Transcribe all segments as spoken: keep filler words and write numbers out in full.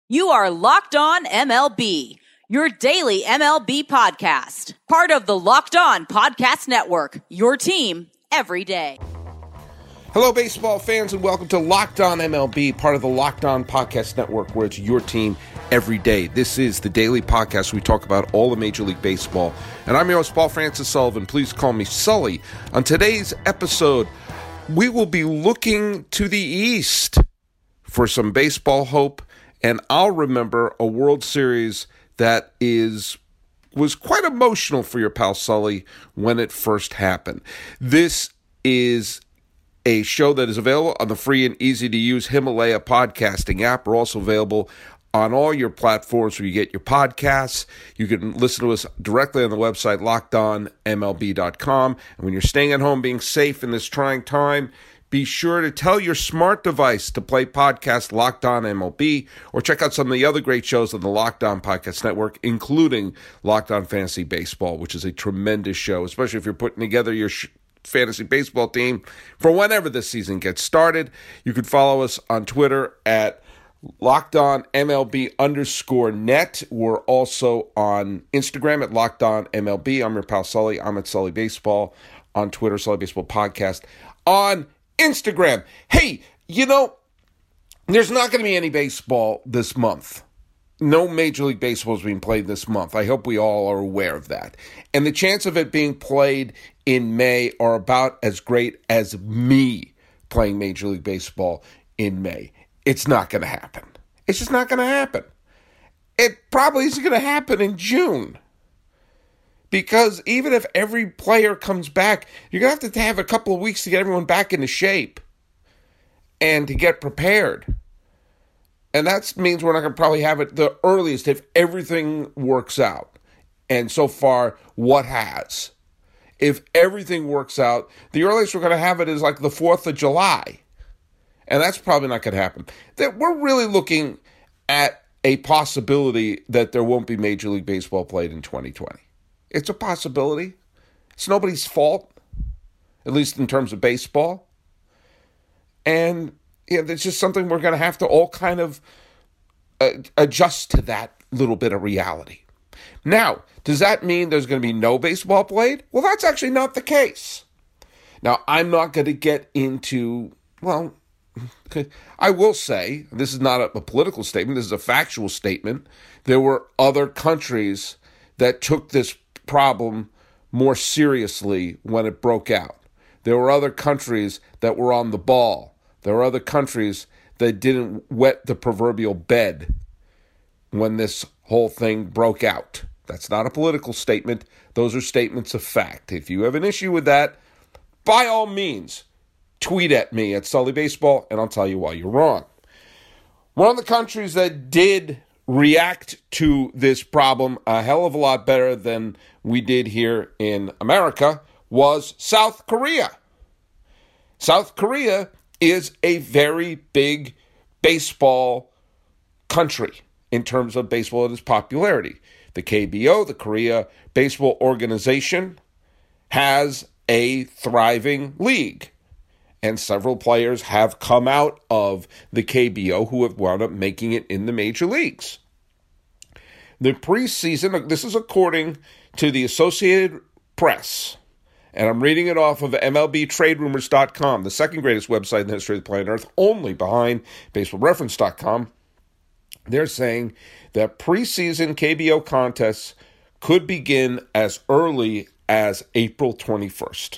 You are Locked On M L B, your daily M L B podcast. Part of the Locked On Podcast Network, your team every day. Hello, baseball fans, and welcome to Locked On M L B, part of the Locked On Podcast Network, where it's your team every day. This is the daily podcast where we talk about all of Major League Baseball. And I'm your host, Paul Francis Sullivan. Please call me Sully. On today's episode, we will be looking to the East for some baseball hope. And I'll remember a World Series that is was quite emotional for your pal Sully when it first happened. This is a show that is available on the free and easy-to-use Himalaya podcasting app. We're also available on all your platforms where you get your podcasts. You can listen to us directly on the website, locked on M L B dot com. And when you're staying at home being safe in this trying time, be sure to tell your smart device to play podcast Locked On M L B, or check out some of the other great shows on the Locked On Podcast Network, including Locked On Fantasy Baseball, which is a tremendous show, especially if you're putting together your sh- fantasy baseball team for whenever this season gets started. You can follow us on Twitter at Locked On M L B underscore net. We're also on Instagram at Locked On M L B. I'm your pal Sully. I'm at Sully Baseball on Twitter, Sully Baseball Podcast on Instagram. Hey, you know, there's not going to be any baseball this month. No Major League Baseball is being played this month. I hope we all are aware of that. And the chance of it being played in May are about as great as me playing Major League Baseball in May. It's not going to happen. It's just not going to happen. It probably isn't going to happen in June. Because even if every player comes back, you're going to have to have a couple of weeks to get everyone back into shape and to get prepared. And that means we're not going to probably have it the earliest if everything works out. And so far, what has? If everything works out, the earliest we're going to have it is like the fourth of July. And that's probably not going to happen. That we're really looking at a possibility that there won't be Major League Baseball played in twenty twenty. It's a possibility. It's nobody's fault, at least in terms of baseball. And yeah, it's just something we're going to have to all kind of uh, adjust to that little bit of reality. Now, does that mean there's going to be no baseball played? Well, that's actually not the case. Now, I'm not going to get into, well, I will say, this is not a, a political statement, this is a factual statement. There were other countries that took this problem more seriously when it broke out. There were other countries that were on the ball. There were other countries that didn't wet the proverbial bed when this whole thing broke out. That's not a political statement. Those are statements of fact. If you have an issue with that, by all means, tweet at me at Sully Baseball, and I'll tell you why you're wrong. One of the countries that did react to this problem a hell of a lot better than we did here in America was South Korea. South Korea is a very big baseball country in terms of baseball and its popularity. The K B O, the Korea Baseball Organization, has a thriving league. And several players have come out of the K B O who have wound up making it in the major leagues. The preseason, this is according to the Associated Press, and I'm reading it off of M L B Trade Rumors dot com, the second greatest website in the history of the planet Earth, only behind Baseball Reference dot com. They're saying that preseason K B O contests could begin as early as April twenty-first.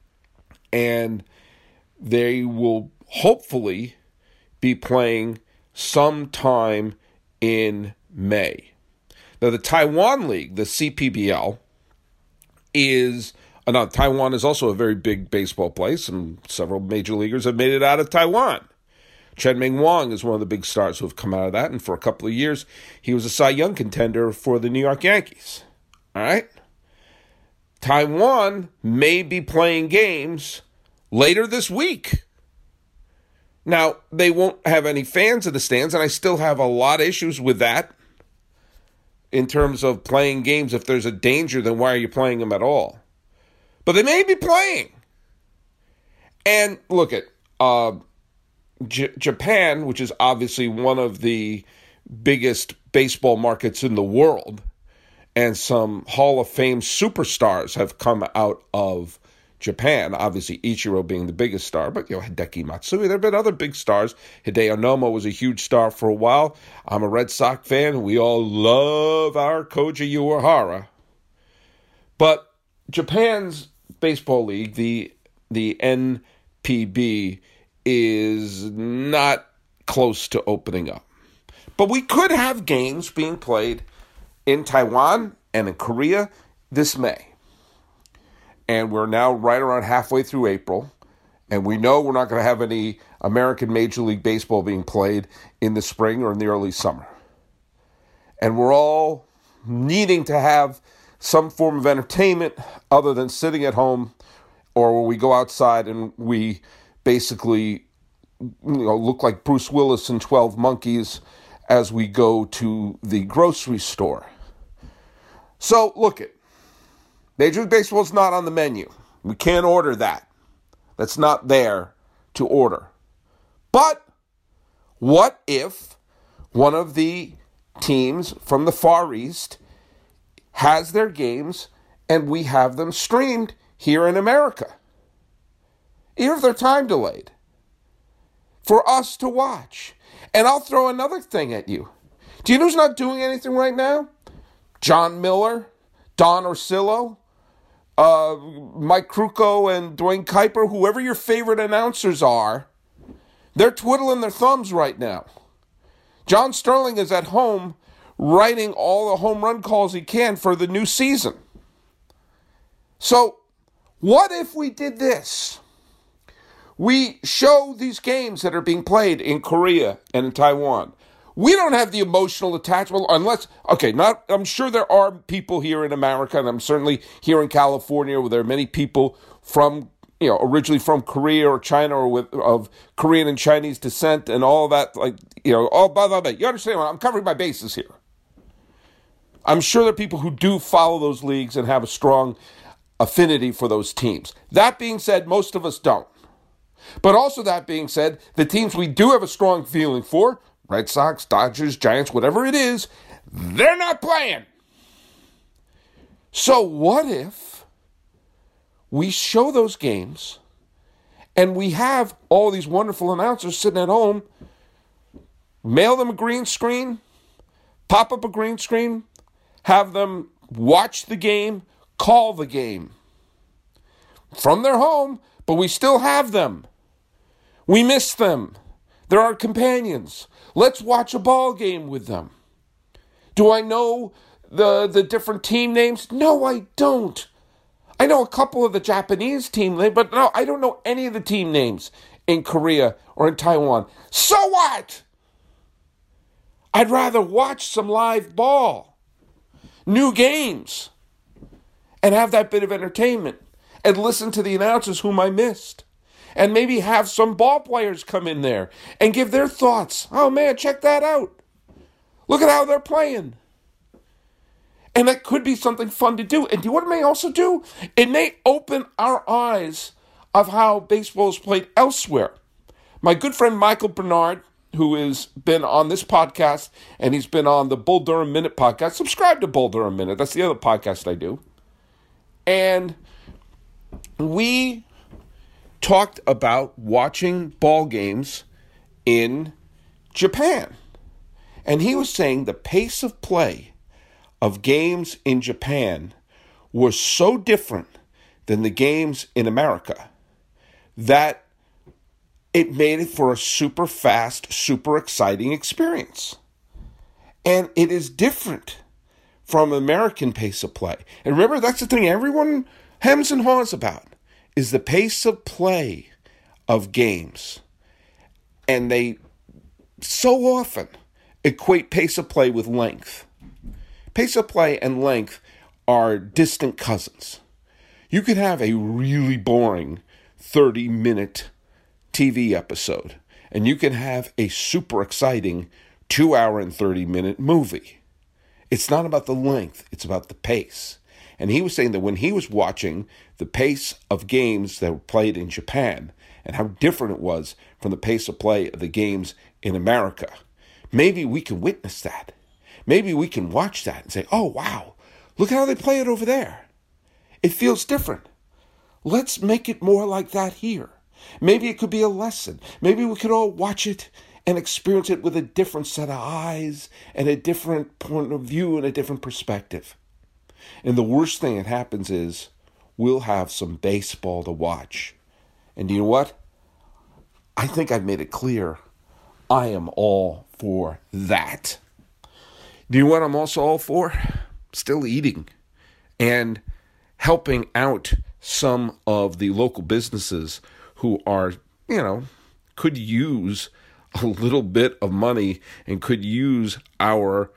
And they will hopefully be playing sometime in May. Now, the Taiwan League, the C P B L, is, uh, now, Taiwan is also a very big baseball place, and several major leaguers have made it out of Taiwan. Chen-Ming Wang is one of the big stars who have come out of that, and for a couple of years, he was a Cy Young contender for the New York Yankees. All right? Taiwan may be playing games later this week. Now, they won't have any fans in the stands, and I still have a lot of issues with that in terms of playing games. If there's a danger, then why are you playing them at all? But they may be playing. And look at uh, J- Japan, which is obviously one of the biggest baseball markets in the world, and some Hall of Fame superstars have come out of Japan. Obviously, Ichiro being the biggest star, but, you know, Hideki Matsui, there have been other big stars. Hideo Nomo was a huge star for a while. I'm a Red Sox fan. We all love our Koji Uehara. But Japan's baseball league, the the N P B, is not close to opening up. But we could have games being played in Taiwan and in Korea this May. And we're now right around halfway through April. And we know we're not going to have any American Major League Baseball being played in the spring or in the early summer. And we're all needing to have some form of entertainment other than sitting at home, or where we go outside and we basically, you know, look like Bruce Willis in twelve Monkeys as we go to the grocery store. So, look it. Major League Baseball is not on the menu. We can't order that. That's not there to order. But what if one of the teams from the Far East has their games and we have them streamed here in America? Even if they're time delayed. For us to watch. And I'll throw another thing at you. Do you know who's not doing anything right now? John Miller, Don Orsillo, uh, Mike Krukow, and Dwayne Kuiper, whoever your favorite announcers are, they're twiddling their thumbs right now. John Sterling is at home writing all the home run calls he can for the new season. So, what if we did this? We show these games that are being played in Korea and in Taiwan. We don't have the emotional attachment unless, okay, not. I'm sure there are people here in America, and I'm certainly here in California where there are many people from, you know, originally from Korea or China or with of Korean and Chinese descent and all that, like, you know, all blah, blah, blah. You understand? I'm covering my bases here. I'm sure there are people who do follow those leagues and have a strong affinity for those teams. That being said, most of us don't. But also that being said, the teams we do have a strong feeling for, Red Sox, Dodgers, Giants, whatever it is, they're not playing. So what if we show those games and we have all these wonderful announcers sitting at home, mail them a green screen, pop up a green screen, have them watch the game, call the game from their home, but we still have them. We miss them. They're our companions. Let's watch a ball game with them. Do I know the the different team names? No, I don't. I know a couple of the Japanese team names, but no, I don't know any of the team names in Korea or in Taiwan. So what? I'd rather watch some live ball, new games, and have that bit of entertainment, and listen to the announcers whom I missed. And maybe have some ball players come in there and give their thoughts. Oh, man, check that out. Look at how they're playing. And that could be something fun to do. And do you know what it may also do? It may open our eyes of how baseball is played elsewhere. My good friend Michael Bernard, who has been on this podcast, and he's been on the Bull Durham Minute podcast. Subscribe to Bull Durham Minute. That's the other podcast I do. And we talked about watching ball games in Japan. And he was saying the pace of play of games in Japan was so different than the games in America that it made it for a super fast, super exciting experience. And it is different from American pace of play. And remember, that's the thing everyone hems and haws about, is the pace of play of games. And they so often equate pace of play with length. Pace of play and length are distant cousins. You could have a really boring thirty-minute T V episode, and you can have a super exciting two hour and thirty minute movie. It's not about the length, it's about the pace. And he was saying that when he was watching the pace of games that were played in Japan and how different it was from the pace of play of the games in America, maybe we can witness that. Maybe we can watch that and say, oh, wow, look how they play it over there. It feels different. Let's make it more like that here. Maybe it could be a lesson. Maybe we could all watch it and experience it with a different set of eyes and a different point of view and a different perspective. And the worst thing that happens is we'll have some baseball to watch. And you know what? I think I've made it clear. I am all for that. Do you know what I'm also all for? Still eating and helping out some of the local businesses who are, you know, could use a little bit of money and could use our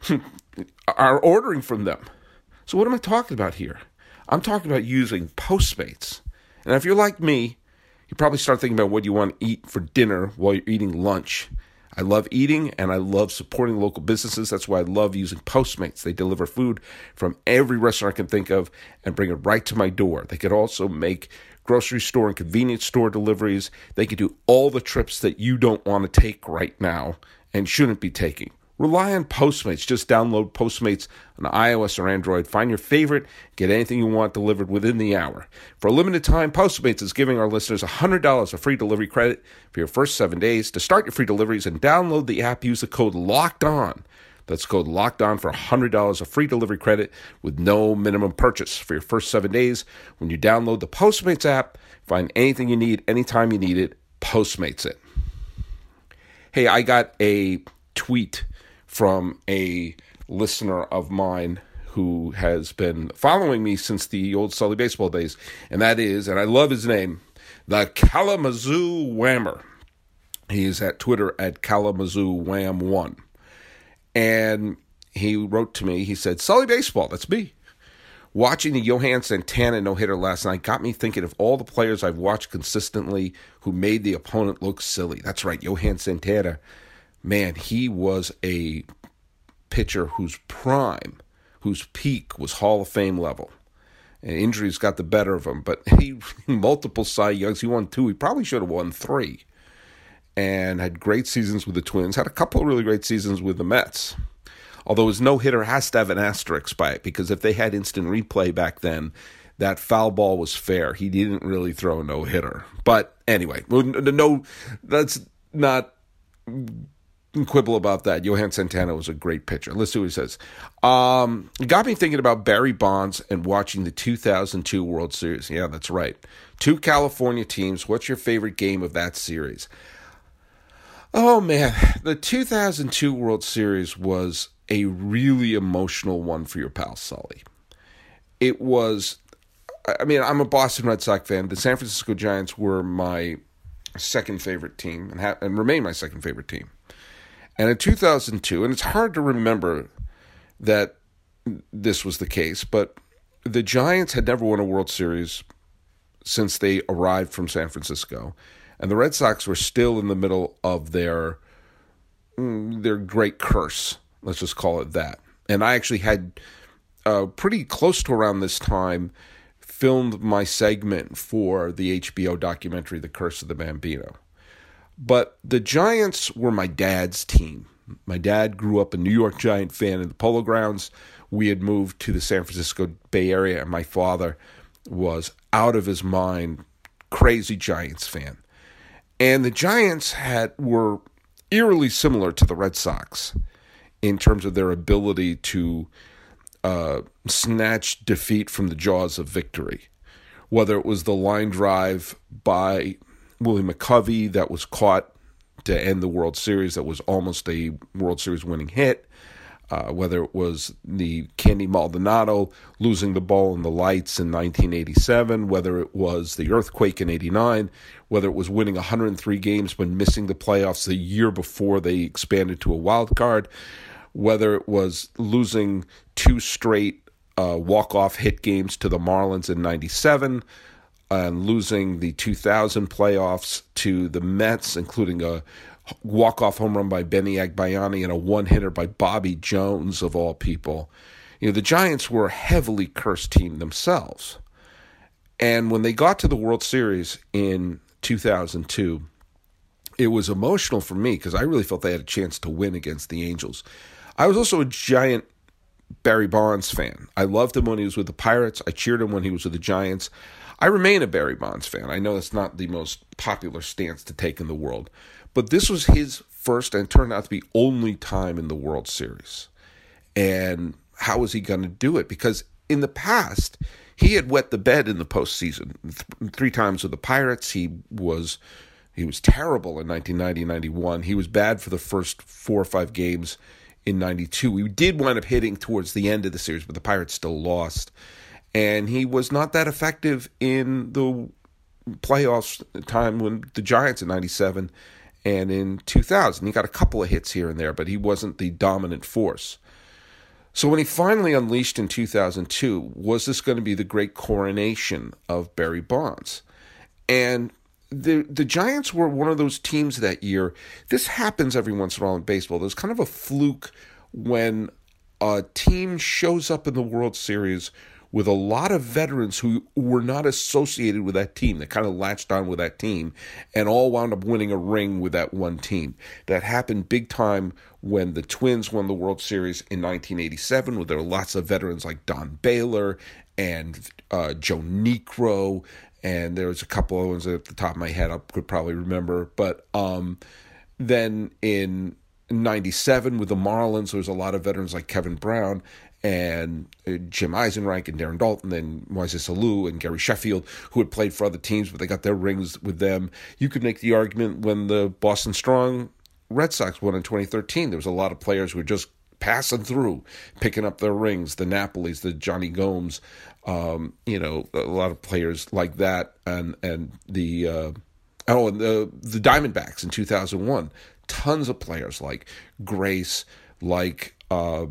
our ordering from them. So what am I talking about here? I'm talking about using Postmates. And if you're like me, you probably start thinking about what you want to eat for dinner while you're eating lunch. I love eating and I love supporting local businesses. That's why I love using Postmates. They deliver food from every restaurant I can think of and bring it right to my door. They could also make grocery store and convenience store deliveries. They could do all the trips that you don't want to take right now and shouldn't be taking. Rely on Postmates. Just download Postmates on iOS or Android. Find your favorite. Get anything you want delivered within the hour. For a limited time, Postmates is giving our listeners one hundred dollars of free delivery credit for your first seven days. To start your free deliveries and download the app, use the code LOCKEDON. That's code LOCKEDON for one hundred dollars of free delivery credit with no minimum purchase for your first seven days. When you download the Postmates app, find anything you need, anytime you need it, Postmates it. Hey, I got a tweet from a listener of mine who has been following me since the old Sully baseball days, and that is, and I love his name, the Kalamazoo Whammer. He is at Twitter at Kalamazoo Wham one. And he wrote to me, he said, Sully Baseball, that's me. Watching the Johan Santana no-hitter last night got me thinking of all the players I've watched consistently who made the opponent look silly. That's right, Johan Santana. Man, he was a pitcher whose prime, whose peak was Hall of Fame level. And injuries got the better of him, but he multiple Cy Youngs. He won two. He probably should have won three. And had great seasons with the Twins. Had a couple of really great seasons with the Mets. Although his no-hitter has to have an asterisk by it, because if they had instant replay back then, that foul ball was fair. He didn't really throw a no-hitter. But anyway, no, that's not quibble about that. Johan Santana was a great pitcher. Let's see what he says. Um, it got me thinking about Barry Bonds and watching the two thousand two World Series. Yeah, that's right. Two California teams. What's your favorite game of that series? Oh, man. The two thousand two World Series was a really emotional one for your pal Sully. It was, I mean, I'm a Boston Red Sox fan. The San Francisco Giants were my second favorite team and, ha- and remain my second favorite team. And in two thousand two, and it's hard to remember that this was the case, but the Giants had never won a World Series since they arrived from San Francisco. And the Red Sox were still in the middle of their their great curse. Let's just call it that. And I actually had, uh, pretty close to around this time, filmed my segment for the H B O documentary, The Curse of the Bambino. But the Giants were my dad's team. My dad grew up a New York Giant fan in the Polo Grounds. We had moved to the San Francisco Bay Area, and my father was out of his mind, crazy Giants fan. And the Giants had were eerily similar to the Red Sox in terms of their ability to uh, snatch defeat from the jaws of victory. Whether it was the line drive by Willie McCovey that was caught to end the World Series, that was almost a World Series winning hit, uh, whether it was the Candy Maldonado losing the ball in the lights in nineteen eighty-seven, whether it was the earthquake in eighty-nine, whether it was winning one hundred three games but missing the playoffs the year before they expanded to a wild card, whether it was losing two straight uh, walk-off hit games to the Marlins in ninety-seven, and losing the two thousand playoffs to the Mets, including a walk-off home run by Benny Agbayani and a one-hitter by Bobby Jones, of all people. You know, the Giants were a heavily cursed team themselves. And when they got to the World Series in two thousand two, it was emotional for me because I really felt they had a chance to win against the Angels. I was also a giant Barry Bonds fan. I loved him when he was with the Pirates. I cheered him when he was with the Giants. I remain a Barry Bonds fan. I know that's not the most popular stance to take in the world, but this was his first and turned out to be only time in the World Series. And how was he going to do it? Because in the past, he had wet the bed in the postseason. Th- three times with the Pirates, he was he was terrible in nineteen ninety, ninety-one. He was bad for the first four or five games in ninety-two. He did wind up hitting towards the end of the series, but the Pirates still lost. And he was not that effective in the playoffs time when the Giants in ninety-seven and in two thousand. He got a couple of hits here and there, but he wasn't the dominant force. So when he finally unleashed in two thousand two, was this going to be the great coronation of Barry Bonds? And the the Giants were one of those teams that year. This happens every once in a while in baseball. There's kind of a fluke when a team shows up in the World Series with a lot of veterans who were not associated with that team, that kind of latched on with that team, and all wound up winning a ring with that one team. That happened big time when the Twins won the World Series in nineteen eighty-seven, where there were lots of veterans like Don Baylor and uh, Joe Niekro, and there was a couple of ones at the top of my head I could probably remember. But um, then in ninety-seven with the Marlins, there was a lot of veterans like Kevin Brown and Jim Eisenreich and Darren Daulton and Moises Alou and Gary Sheffield, who had played for other teams, but they got their rings with them. You could make the argument when the Boston Strong Red Sox won in twenty thirteen, there was a lot of players who were just passing through, picking up their rings, the Napolis, the Johnny Gomes, um, you know, a lot of players like that, and and the uh, oh, and the the Diamondbacks in two thousand one, tons of players like Grace, like uh,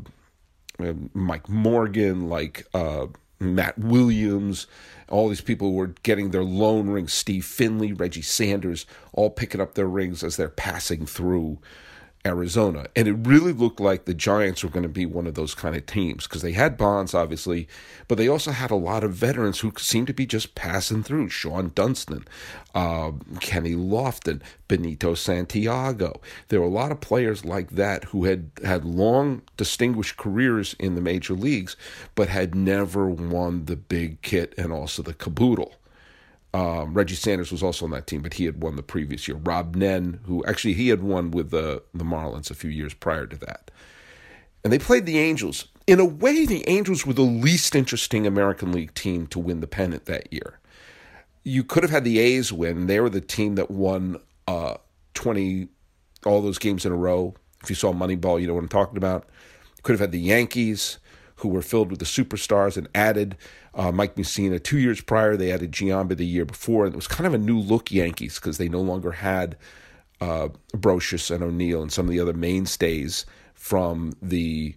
Mike Morgan, like uh, Matt Williams, all these people who were getting their lone rings, Steve Finley, Reggie Sanders, all picking up their rings as they're passing through Arizona. And it really looked like the Giants were going to be one of those kind of teams because they had Bonds, obviously, but they also had a lot of veterans who seemed to be just passing through. Sean Dunston, uh, Kenny Lofton, Benito Santiago. There were a lot of players like that who had had long, distinguished careers in the major leagues, but had never won the big kit and also the caboodle. Um, Reggie Sanders was also on that team, but he had won the previous year. Rob Nen, who actually he had won with the, the Marlins a few years prior to that. And they played the Angels. In a way, the Angels were the least interesting American League team to win the pennant that year. You could have had the A's win. They were the team that won uh, twenty, all those games in a row. If you saw Moneyball, you know what I'm talking about. You could have had the Yankees, who were filled with the superstars and added uh, Mike Mussina. Two years prior, they added Giambi the year before. And it was kind of a new-look Yankees because they no longer had uh, Brocious and O'Neill and some of the other mainstays from the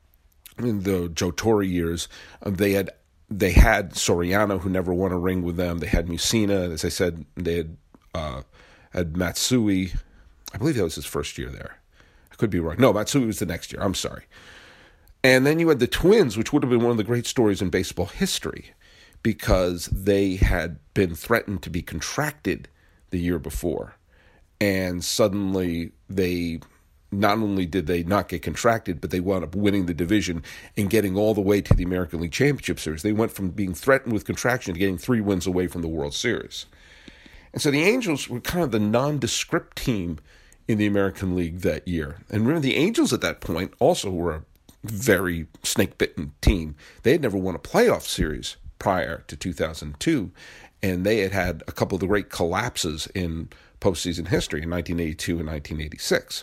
the Joe Torre years. Um, they had they had Soriano, who never won a ring with them. They had Mussina. As I said, they had, uh, had Matsui. I believe that was his first year there. I could be wrong. No, Matsui was the next year. I'm sorry. And then you had the Twins, which would have been one of the great stories in baseball history because they had been threatened to be contracted the year before. And suddenly they, not only did they not get contracted, but they wound up winning the division and getting all the way to the American League Championship Series. They went from being threatened with contraction to getting three wins away from the World Series. And so the Angels were kind of the nondescript team in the American League that year. And remember, the Angels at that point also were a very snake-bitten team. They had never won a playoff series prior to two thousand two, and they had had a couple of the great collapses in postseason history in nineteen eighty-two and nineteen eighty-six.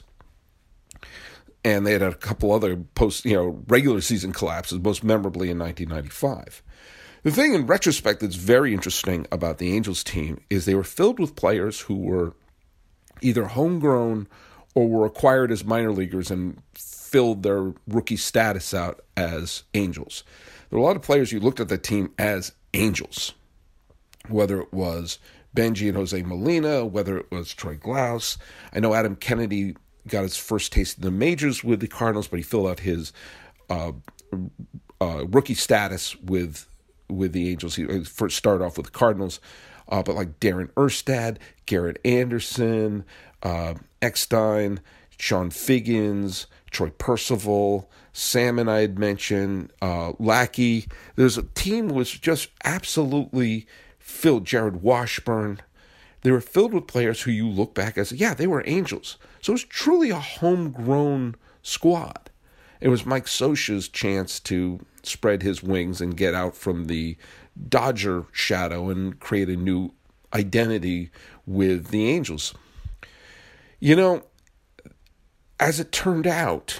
And they had had a couple other post, you know, regular season collapses, most memorably in nineteen ninety-five. The thing in retrospect that's very interesting about the Angels team is they were filled with players who were either homegrown or were acquired as minor leaguers and filled their rookie status out as Angels. There were a lot of players who looked at the team as Angels, whether it was Benji and Jose Molina, whether it was Troy Glaus. I know Adam Kennedy got his first taste in the majors with the Cardinals, but he filled out his uh, uh, rookie status with with the Angels. He first started off with the Cardinals, uh, but like Darren Erstad, Garrett Anderson, uh, Eckstein, Sean Figgins, Troy Percival, Salmon I had mentioned, uh, Lackey. There's a team was just absolutely filled. Jared Washburn. They were filled with players who you look back as, yeah, they were Angels. So it was truly a homegrown squad. It was Mike Scioscia's chance to spread his wings and get out from the Dodger shadow and create a new identity with the Angels. You know, as it turned out,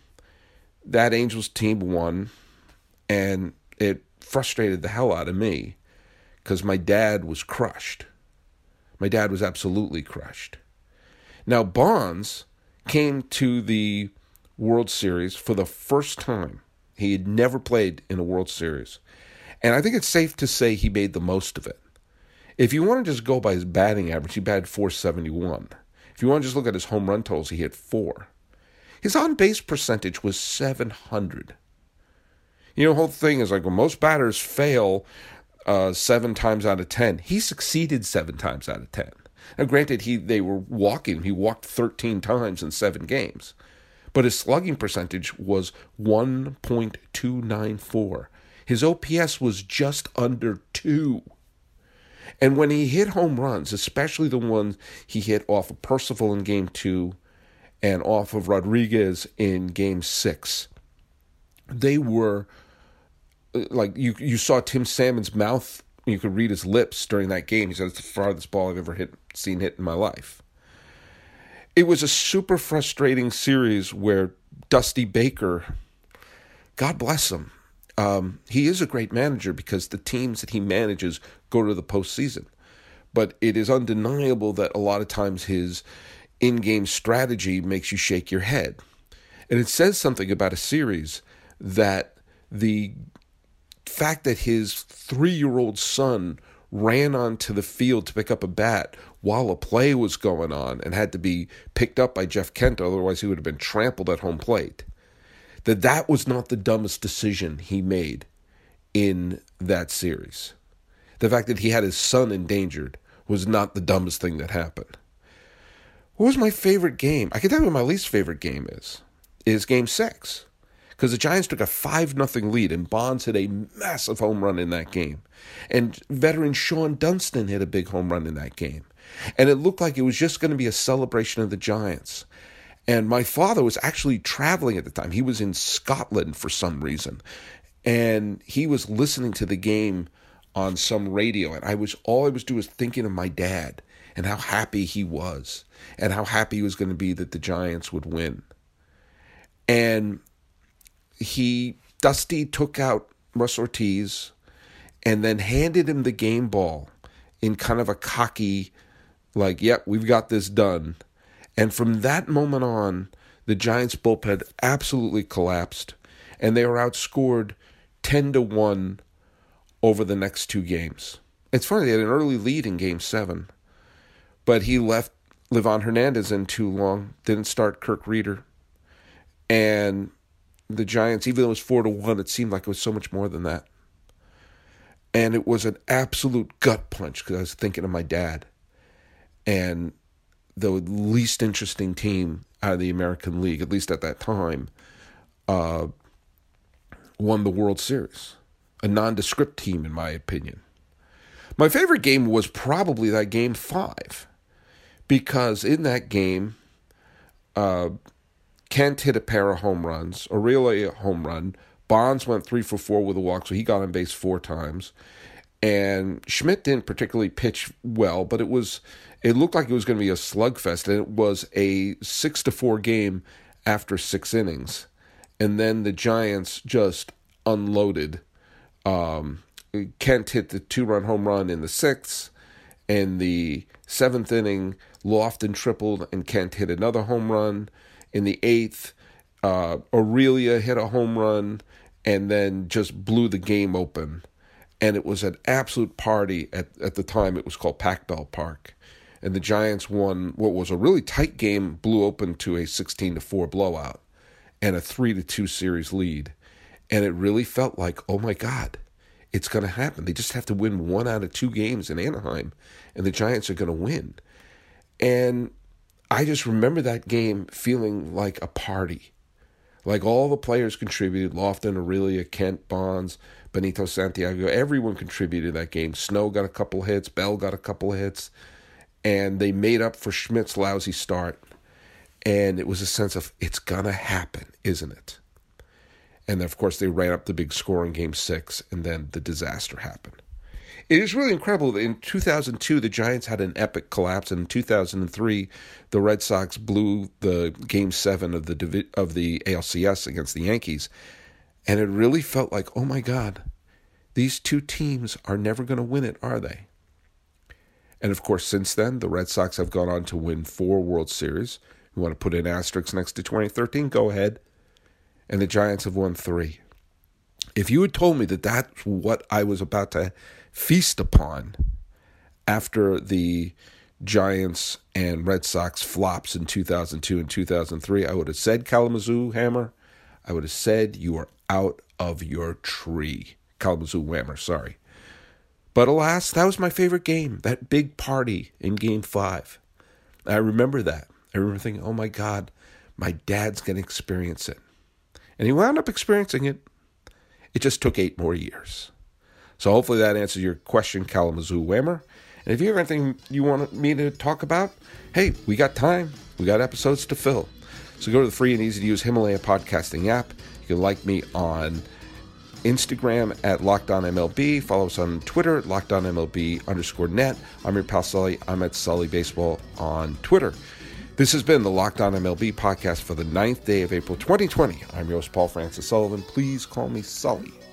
that Angels team won, and it frustrated the hell out of me because my dad was crushed. My dad was absolutely crushed. Now, Bonds came to the World Series for the first time. He had never played in a World Series. And I think it's safe to say he made the most of it. If you want to just go by his batting average, he batted four seventy-one. If you want to just look at his home run totals, he hit four. His on-base percentage was seven hundred. You know, the whole thing is like when most batters fail uh, seven times out of ten, he succeeded seven times out of ten. Now, granted, he they were walking. He walked thirteen times in seven games. But his slugging percentage was one point two nine four. His O P S was just under two. And when he hit home runs, especially the ones he hit off of Percival in Game two and off of Rodriguez in Game six, they were like you, you saw Tim Salmon's mouth. You could read his lips during that game. He said, it's the farthest ball I've ever hit, seen hit in my life. It was a super frustrating series where Dusty Baker, God bless him, um, he is a great manager because the teams that he manages go to the postseason. But it is undeniable that a lot of times his in-game strategy makes you shake your head. And it says something about a series that the fact that his three-year-old son ran onto the field to pick up a bat while a play was going on and had to be picked up by Jeff Kent, otherwise he would have been trampled at home plate, that that was not the dumbest decision he made in that series. The fact that he had his son endangered was not the dumbest thing that happened. What was my favorite game? I can tell you what my least favorite game is, is Game six. Because the Giants took a five nothing lead, and Bonds hit a massive home run in that game. And veteran Sean Dunston hit a big home run in that game. And it looked like it was just going to be a celebration of the Giants. And my father was actually traveling at the time. He was in Scotland for some reason. And he was listening to the game on some radio. And I was all I was doing was thinking of my dad and how happy he was. And how happy he was going to be that the Giants would win. And he, Dusty took out Russ Ortiz and then handed him the game ball in kind of a cocky, like, yep, we've got this done. And from that moment on, the Giants bullpen absolutely collapsed, and they were outscored ten to one over the next two games. It's funny, they had an early lead in Game seven, but he left Livan Hernandez in too long, didn't start Kirk Reeder, and the Giants, even though it was four to one, it seemed like it was so much more than that. And it was an absolute gut punch because I was thinking of my dad. And the least interesting team out of the American League, at least at that time, uh, won the World Series. A nondescript team, in my opinion. My favorite game was probably that Game five. Because in that game, uh, Kent hit a pair of home runs, Aurelia a home run, Bonds went three for four with a walk, so he got on base four times, and Schmidt didn't particularly pitch well, but it was it looked like it was going to be a slugfest, and it was a six to four game after six innings, and then the Giants just unloaded. Um, Kent hit the two-run home run in the sixth, and the seventh inning, Lofton tripled, and Kent hit another home run. In the eighth, uh, Aurelia hit a home run and then just blew the game open. And it was an absolute party. At, at the time, it was called Pac Bell Park. And the Giants won what was a really tight game, blew open to a sixteen to four blowout and a three to two series lead. And it really felt like, oh my God, it's going to happen. They just have to win one out of two games in Anaheim, and the Giants are going to win. And I just remember that game feeling like a party. Like all the players contributed, Lofton, Aurelia, Kent, Bonds, Benito Santiago, everyone contributed that game. Snow got a couple hits, Bell got a couple hits, and they made up for Schmidt's lousy start. And it was a sense of, it's going to happen, isn't it? And then, of course, they ran up the big score in Game six, and then the disaster happened. It is really incredible that in two thousand two, the Giants had an epic collapse, and in two thousand three, the Red Sox blew the Game seven of the of the A L C S against the Yankees. And it really felt like, oh my God, these two teams are never going to win it, are they? And of course, since then, the Red Sox have gone on to win four World Series. You want to put an asterisk next to twenty thirteen? Go ahead. And the Giants have won three. If you had told me that that's what I was about to feast upon after the Giants and Red Sox flops in two thousand two and two thousand three, I would have said, Kalamazoo Hammer, I would have said you are out of your tree. Kalamazoo Whammer, sorry. But alas, that was my favorite game, that big party in Game five. I remember that. I remember thinking, oh my God, my dad's going to experience it. And he wound up experiencing it. It just took eight more years. So hopefully that answers your question, Kalamazoo Whammer. And if you have anything you want me to talk about, hey, we got time. We got episodes to fill. So go to the free and easy-to-use Himalaya podcasting app. You can like me on Instagram at LockedOnMLB. Follow us on Twitter at LockedOnMLB underscore net. I'm your pal Sully. I'm at Sully Baseball on Twitter. This has been the Locked On M L B podcast for the ninth day of April twenty twenty. I'm your host, Paul Francis Sullivan. Please call me Sully.